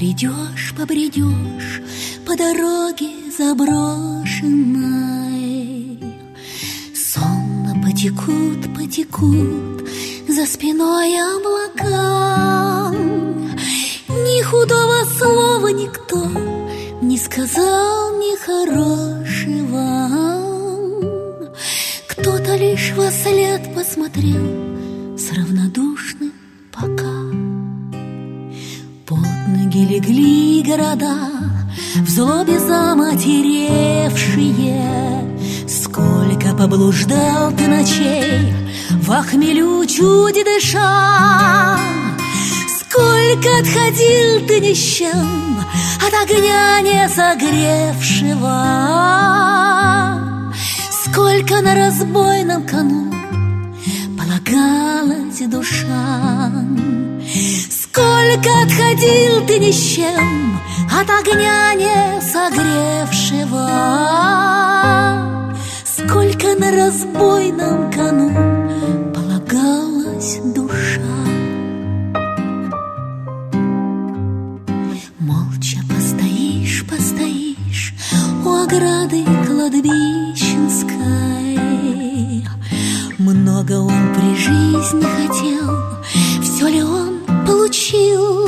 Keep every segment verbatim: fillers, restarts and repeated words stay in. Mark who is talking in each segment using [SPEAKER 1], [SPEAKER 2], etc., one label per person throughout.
[SPEAKER 1] Побредешь, побредешь по дороге заброшенной, сонно потекут, потекут за спиной облака. Ни худого слова никто не сказал, ни хорошего. Кто-то лишь во след посмотрел с равнодушным пока. Под ноги легли города, в злобе заматеревшие. Сколько поблуждал ты ночей, во хмелю чуть дыша. Сколько отходил ты ни с чем от огня не согревшего. Сколько на разбойном кону полагалась душа. Сколько отходил ты ни с чем от огня не согревшего. Сколько на разбойном кону полагалась душа. Молча постоишь, постоишь у ограды кладбищенской. Много он при жизни хотел, все ли он получил?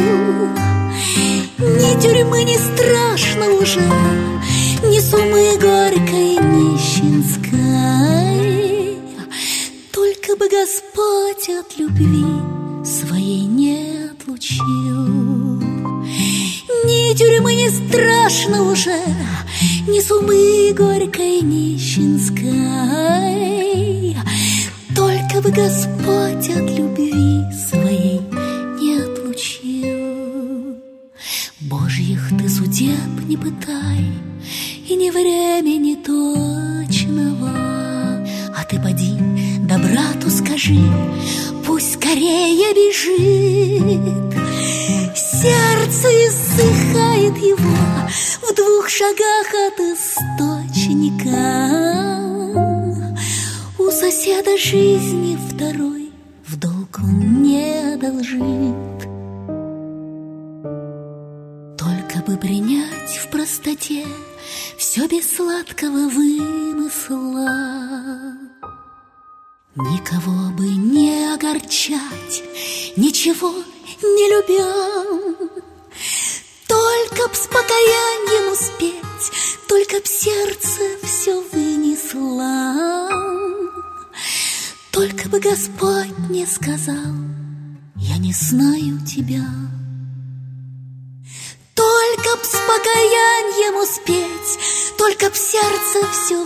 [SPEAKER 1] Ни тюрьмы не страшно уже, ни сумы горькой нищенской. Только бы Господь от любви своей не отлучил. Ни тюрьмы не страшно уже, ни сумы горькой нищенской. Только бы Господь от любви своей не отлучил. Божьих ты судеб не пытай, и не времени точного. А ты поди, да брату скажи, пусть скорее бежит. Сердце иссыхает его в двух шагах от источника. У соседа жизни второй в долг он не одолжит. Только бы принять в простоте все без сладкого вымысла. Никого бы не огорчать, ничего не любя. Только б с покаянием успеть, только б сердце все вынесло. Только бы Господь не сказал: я не знаю тебя. Только б с покаянием успеть, только б сердце все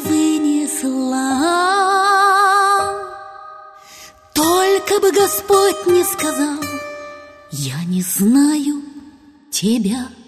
[SPEAKER 1] вынесло. Только бы Господь не сказал: я не знаю тебя.